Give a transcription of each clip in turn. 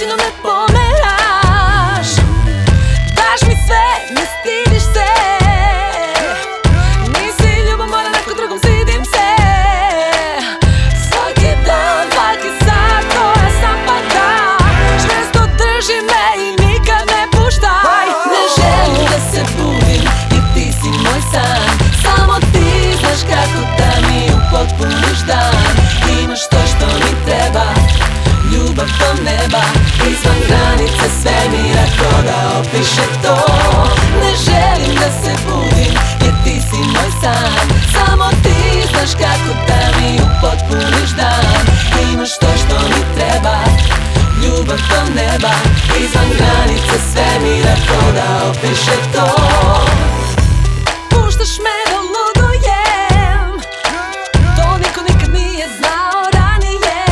jednom me pomeraš. Daš mi sve, ne stidiš se. Nisi ljubomora, neko drugom zidim se. Svaki dan, svaki sat, koja sam pa da. Čvrsto drži me i nikad ne puštaj. Ne želim da se budim, jer ti si moj san. Samo ti znaš kako da mi upotpuniš dan. Imaš to što mi treba, ljubav do neba, izvan granice svemira, ko da opiše to. Ne želim da se budim, jer ti si moj san. Samo ti znaš kako da mi upotpuniš dan. Imaš to što mi treba, ljubav do neba, izvan granice svemira, ko da opiše to. Puštaš me da ludujem, to niko nikad nije znao ranije.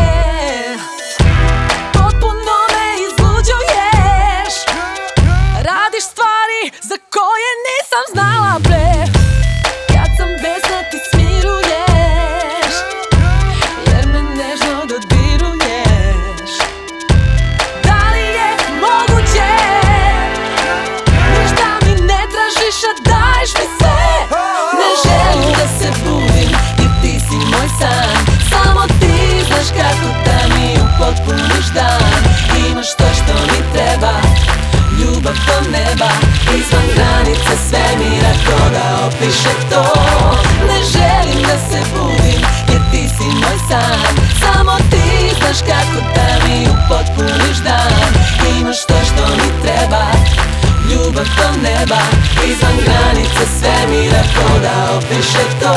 Potpuno me izluđuješ, radiš stvari za koje nisam znala pre. Kad sam besna ti smiruješ, jer me nežno dodiruješ. Da li je moguće, ništa mi ne tražiš, a daješ mi sve. Ne želim da se budim, jer ti si moj san. Samo ti znaš kako da mi upotpuniš dan. Imaš to što mi treba, ljubav do neba, izvan granice svemira, ko da opiše to. Ne želim da se budim, jer ti si moj san. Samo ti znaš kako da mi upotpuniš dan. Imaš to što mi treba, ljubav do neba, izvan granice svemira, ko da opiše to.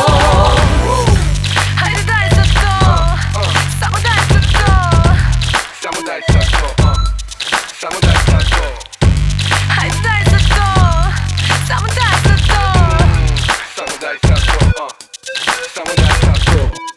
Hajde daj sad to, samo daj sad to. Samo daj sad to, samo daj sad to. Hajde daj sad to, samo daj sad to. Samo daj sad to, samo daj sad to.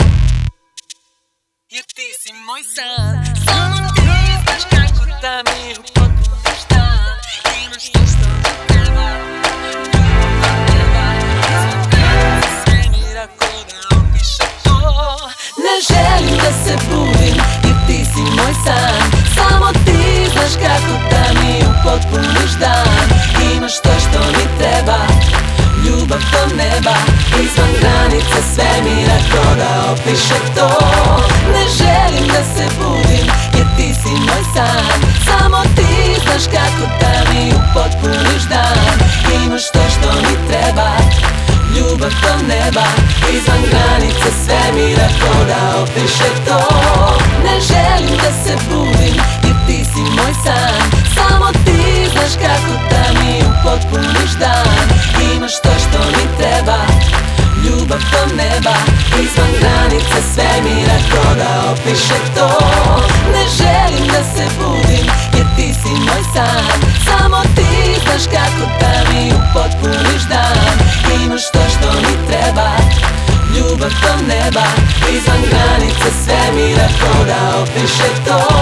Jer ti si moj san. Samo ti znaš kako da mi upotpuniš dan. Imaš to što mi treba, ljubav do neba, izvan granice svemira, ko da opiše to. Ne želim da se budim, jer ti si moj san. Samo ti znaš kako da mi upotpuniš dan. Imaš to što mi treba, ljubav do neba, izvan granice svemira, ko da opiše to. Ne želim da se budim, jer ti si moj san. Samo ti znaš kako da mi upotpuniš dan. Imaš to što mi treba, ljubav do neba, izvan granice svemira, ko da opiše to. Ne želim da se budim, jer ti si moj san. Samo ti znaš kako da mi upotpuniš dan. Imaš to što mi treba, ljubav do neba, izvan granice svemira, ko da opiše to. Ne želim da se budim, jer ti si moj san. Samo ti znaš kako da mi upotpuniš dan. Imaš to što mi treba, ljubav do neba, izvan granice svemira, ko da opiše to.